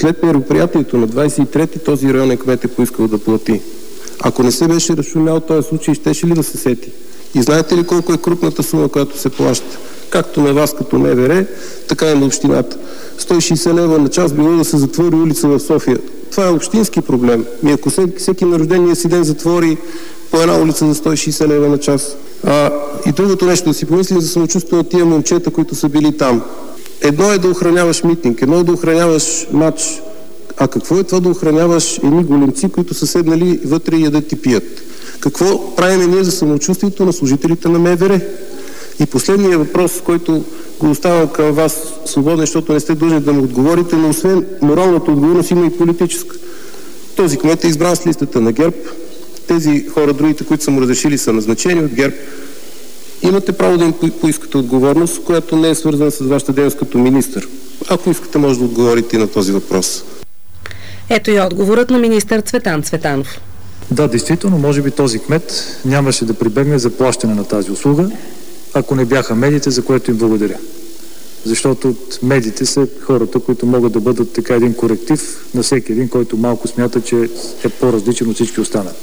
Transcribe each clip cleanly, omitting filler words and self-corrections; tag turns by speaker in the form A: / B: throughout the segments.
A: След мероприятието на 23-ти този районен кмет е поискал да плати. Ако не се беше разшумял този случай, щеше ли да се сети? И знаете ли колко е крупната сума, която се плаща? Както на вас като МВР, така и на общината. 160 лева на час било да се затвори улица в София. Това е общински проблем. Ако всеки на рождения си ден затвори по една улица за 160 лева на час. И другото нещо, да си помислим за самочувствие на тия момчета, които са били там. Едно е да охраняваш митинг, едно е да охраняваш матч. А какво е това да охраняваш едни големци, които са седнали вътре и ядат и пият? Какво правим ние за самочувствието на служителите на МВР? И последният въпрос, който го оставям към вас свободен, защото не сте длъжни да му отговорите, но освен моралната отговорност има и политическа. Този кмет е избран с листата на ГЕРБ. Тези хора, другите, които са му разрешили, са назначени от ГЕРБ. Имате право да им поискате отговорност, която не е свързана с вашата дейност като министър. Ако искате, може да отговорите и на този въпрос.
B: Ето и отговорът на министър Цветан Цветанов.
C: Да, действително, може би този кмет нямаше да прибегне за плащане на тази услуга, ако не бяха медиите, за което им благодаря. Защото медиите са хората, които могат да бъдат така един коректив на всеки един, който малко смята, че е по-различен от всички останали.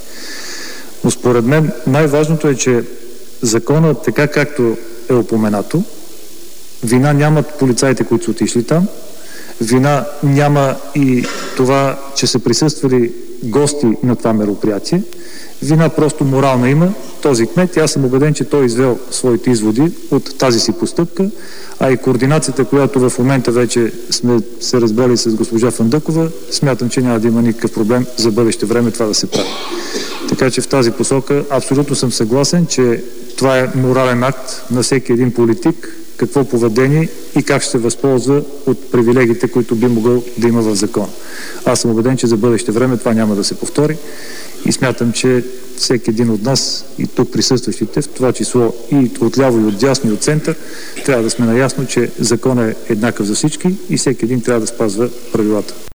C: Но според мен най-важното е, че законът, така както е упоменато, вина нямат полицаите, които са отишли там, вина няма и това, че са присъствали гости на това мероприятие, вина просто морална има този кмет и аз съм убеден, че той извел своите изводи от тази си постъпка, а и координацията, която в момента вече сме се разбрали с госпожа Фандъкова, смятам, че няма да има никакъв проблем за бъдеще време това да се прави. Така че в тази посока абсолютно съм съгласен, че това е морален акт на всеки един политик, какво поведение и как ще се възползва от привилегиите, които би могъл да има в закона. Аз съм убеден, че за бъдеще време това няма да се повтори и смятам, че всеки един от нас и тук присъстващите, в това число и отляво, и отдясно, и от център, трябва да сме наясно, че законът е еднакъв за всички и всеки един трябва да спазва правилата.